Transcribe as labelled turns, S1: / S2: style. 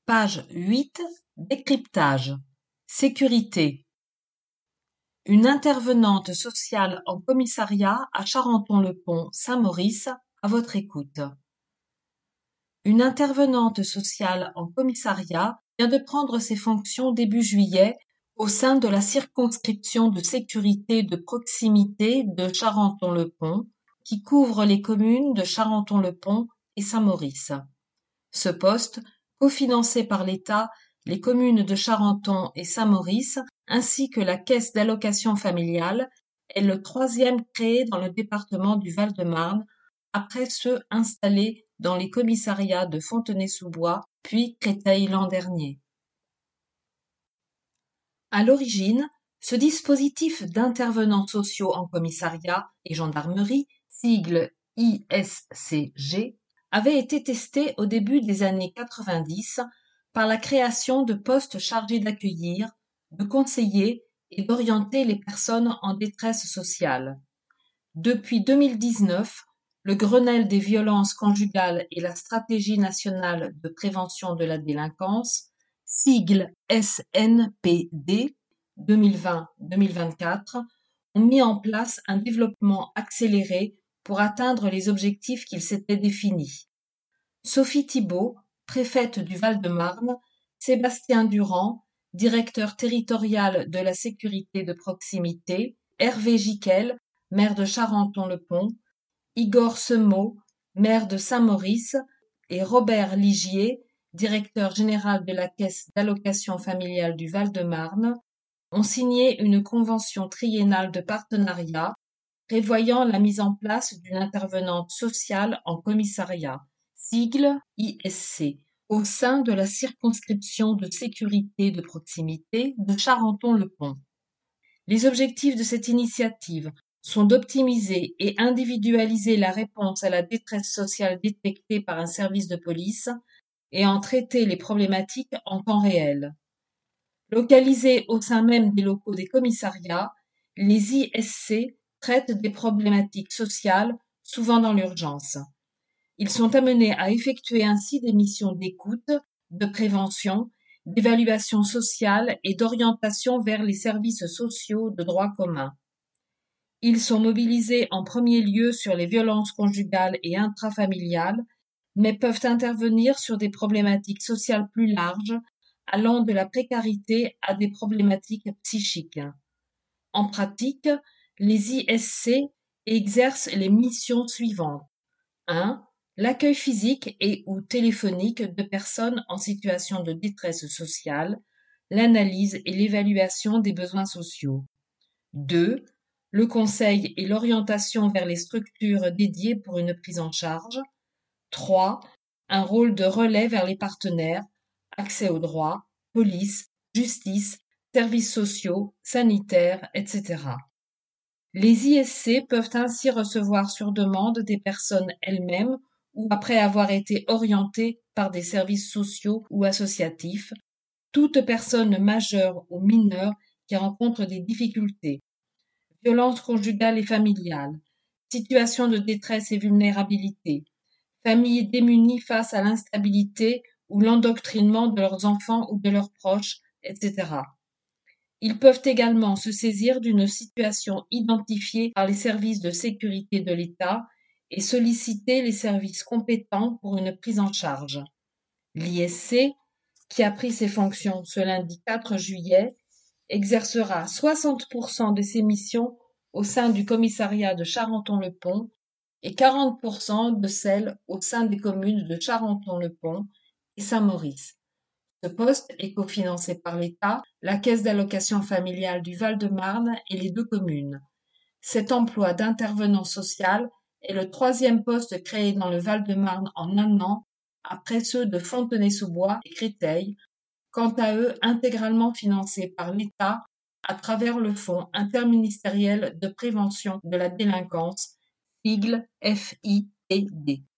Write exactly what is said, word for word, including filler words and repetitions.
S1: Page huit. Décryptage. Sécurité. Une intervenante sociale en commissariat à Charenton-le-Pont, Saint-Maurice, à votre écoute. Une intervenante sociale en commissariat vient de prendre ses fonctions début juillet au sein de la circonscription de sécurité de proximité de Charenton-le-Pont, qui couvre les communes de Charenton-le-Pont et Saint-Maurice. Ce poste, cofinancé par l'État, les communes de Charenton et Saint-Maurice, ainsi que la Caisse d'allocation familiale, est le troisième créé dans le département du Val-de-Marne, après ceux installés dans les commissariats de Fontenay-sous-Bois, puis Créteil l'an dernier. À l'origine, ce dispositif d'intervenants sociaux en commissariat et gendarmerie, sigle I S C G, avait été testé au début des années quatre-vingt-dix par la création de postes chargés d'accueillir, de conseiller et d'orienter les personnes en détresse sociale. Depuis deux mille dix-neuf, le Grenelle des violences conjugales et la Stratégie nationale de prévention de la délinquance, sigle S N P D deux mille vingt deux mille vingt-quatre, ont mis en place un développement accéléré pour atteindre les objectifs qu'ils s'étaient définis. Sophie Thibault, préfète du Val-de-Marne, Sébastien Durand, directeur territorial de la sécurité de proximité, Hervé Giquel, maire de Charenton-le-Pont, Igor Semeau, maire de Saint-Maurice, et Robert Ligier, directeur général de la Caisse d'allocation familiale du Val-de-Marne, ont signé une convention triennale de partenariat prévoyant la mise en place d'une intervenante sociale en commissariat, sigle I S C, au sein de la circonscription de sécurité de proximité de Charenton-le-Pont. Les objectifs de cette initiative sont d'optimiser et individualiser la réponse à la détresse sociale détectée par un service de police et en traiter les problématiques en temps réel. Localisés au sein même des locaux des commissariats, les I S C traitent des problématiques sociales, souvent dans l'urgence. Ils sont amenés à effectuer ainsi des missions d'écoute, de prévention, d'évaluation sociale et d'orientation vers les services sociaux de droit commun. Ils sont mobilisés en premier lieu sur les violences conjugales et intrafamiliales, mais peuvent intervenir sur des problématiques sociales plus larges, allant de la précarité à des problématiques psychiques. En pratique, les I S C exercent les missions suivantes. un. L'accueil physique et ou téléphonique de personnes en situation de détresse sociale, l'analyse et l'évaluation des besoins sociaux. deux. Le conseil et l'orientation vers les structures dédiées pour une prise en charge. trois. Un rôle de relais vers les partenaires, accès aux droits, police, justice, services sociaux, sanitaires, et cetera. Les I S C peuvent ainsi recevoir sur demande des personnes elles-mêmes ou après avoir été orientées par des services sociaux ou associatifs, toute personne majeure ou mineure qui rencontre des difficultés, violences conjugales et familiales, situation de détresse et vulnérabilité, familles démunies face à l'instabilité ou l'endoctrinement de leurs enfants ou de leurs proches, et cetera. Ils peuvent également se saisir d'une situation identifiée par les services de sécurité de l'État et solliciter les services compétents pour une prise en charge. L'I S C, qui a pris ses fonctions ce lundi quatre juillet, exercera soixante pour cent de ses missions au sein du commissariat de Charenton-le-Pont et quarante pour cent de celles au sein des communes de Charenton-le-Pont et Saint-Maurice. Ce poste est cofinancé par l'État, la Caisse d'allocation familiale du Val-de-Marne et les deux communes. Cet emploi d'intervenant social est le troisième poste créé dans le Val-de-Marne en un an, après ceux de Fontenay-sous-Bois et Créteil, quant à eux intégralement financés par l'État à travers le Fonds interministériel de prévention de la délinquance, sigle F I P D.